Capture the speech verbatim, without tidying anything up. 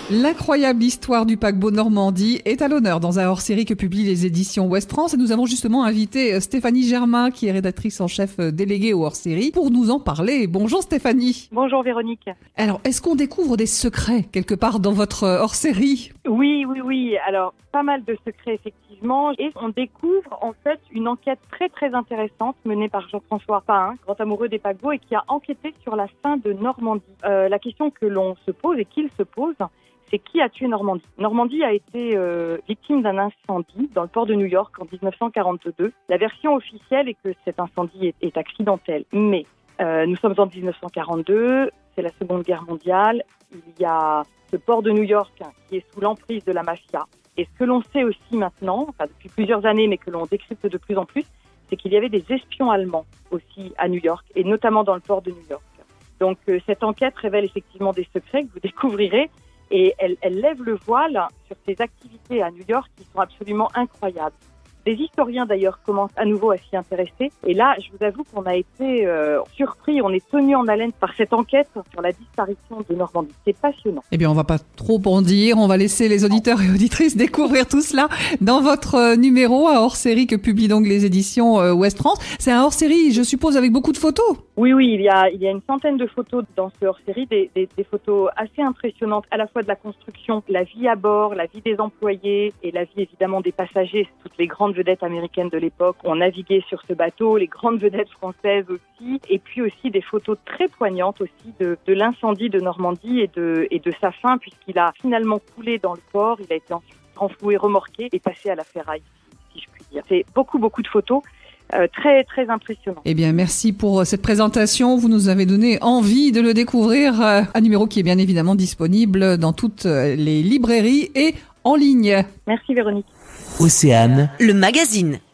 L'incroyable histoire du paquebot Normandie est à l'honneur dans un hors-série que publient les éditions Ouest France. Et nous avons justement invité Stéphanie Germain, qui est rédactrice en chef déléguée au hors-série, pour nous en parler. Bonjour Stéphanie. Bonjour Véronique. Alors, est-ce qu'on découvre des secrets quelque part dans votre hors-série ? Oui, oui, oui. Alors, pas mal de secrets effectivement. Et on découvre en fait une enquête très très intéressante menée par Jean-François Pahin, grand amoureux des paquebots, et qui a enquêté sur la fin de Normandie. Euh, la question que l'on se pose et qu'il se pose, c'est qui a tué Normandie. Normandie a été euh, victime d'un incendie dans le port de New York en dix-neuf cent quarante-deux. La version officielle est que cet incendie est, est accidentel. Mais euh, nous sommes en dix-neuf cent quarante-deux, c'est la Seconde Guerre mondiale. Il y a ce port de New York hein, qui est sous l'emprise de la mafia. Et ce que l'on sait aussi maintenant, enfin depuis plusieurs années, mais que l'on décrypte de plus en plus, c'est qu'il y avait des espions allemands aussi à New York, et notamment dans le port de New York. Donc euh, cette enquête révèle effectivement des secrets que vous découvrirez. Et elle, elle lève le voile sur ces activités à New York qui sont absolument incroyables. Des historiens d'ailleurs commencent à nouveau à s'y intéresser. Et là, je vous avoue qu'on a été euh, surpris, on est tenu en haleine par cette enquête sur la disparition de Normandie. C'est passionnant. Eh bien, on va pas trop en dire. On va laisser les auditeurs et auditrices découvrir tout cela dans votre numéro, un hors-série que publient donc les éditions Ouest France. C'est un hors-série, je suppose, avec beaucoup de photos. Oui, oui, il y a, il y a une centaine de photos dans ce hors-série, des, des, des photos assez impressionnantes, à la fois de la construction, la vie à bord, la vie des employés et la vie évidemment des passagers. Toutes les grandes vedettes américaines de l'époque ont navigué sur ce bateau, les grandes vedettes françaises aussi, et puis aussi des photos très poignantes aussi de, de l'incendie de Normandie et de, et de sa fin, puisqu'il a finalement coulé dans le port, il a été ensuite renfloué, remorqué et passé à la ferraille, si je puis dire. C'est beaucoup, beaucoup de photos. Euh, très très impressionnant. Eh bien, merci pour cette présentation. Vous nous avez donné envie de le découvrir. Euh, un numéro qui est bien évidemment disponible dans toutes les librairies et en ligne. Merci Véronique. Océane, le magazine.